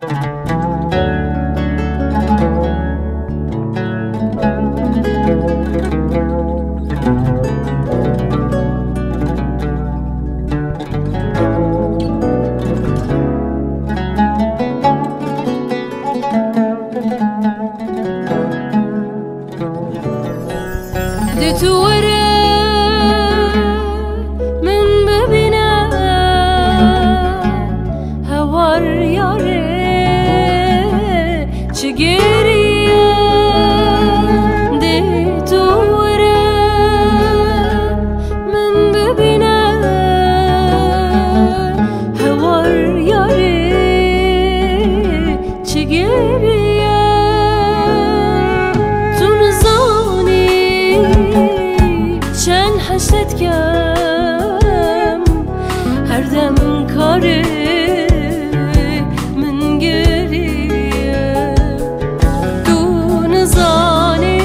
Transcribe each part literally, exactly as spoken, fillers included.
دتوره من ببینم هوار یاره چه گریه دتوره من ببینم هوار یاره چه گریه چند حسد کم هر دم کاره من گریه تو نزانی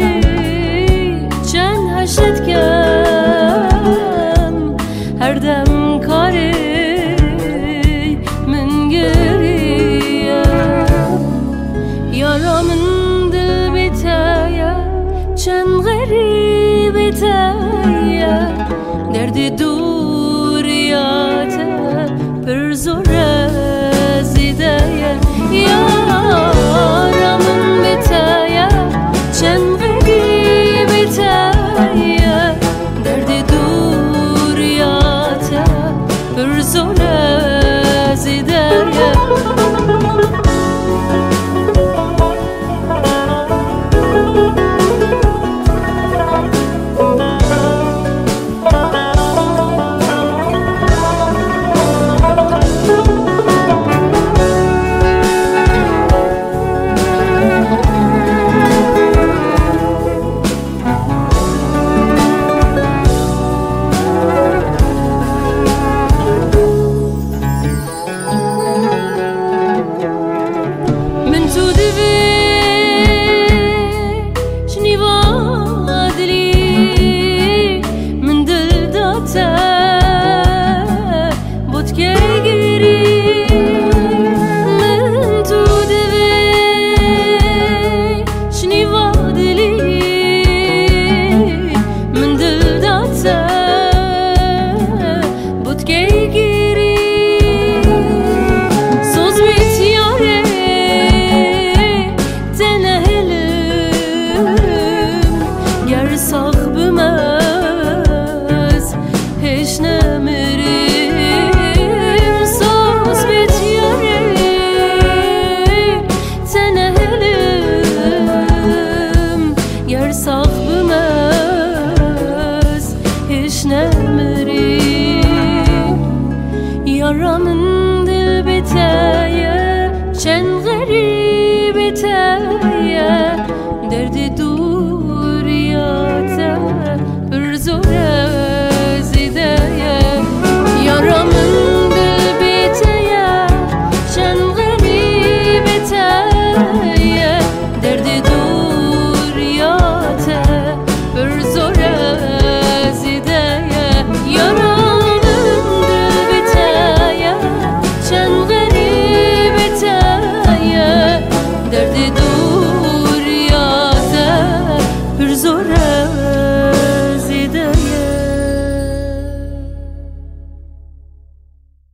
چند حسد کم هر دم کاره من گریه یارا من دل بیتایا چند غریب تایا درد دوریات پر زور زیده یارا من بتایا چند غریب تایا درد دوریات پر زور زیده یارا من دل بیتایا چند غریب تایا درد دو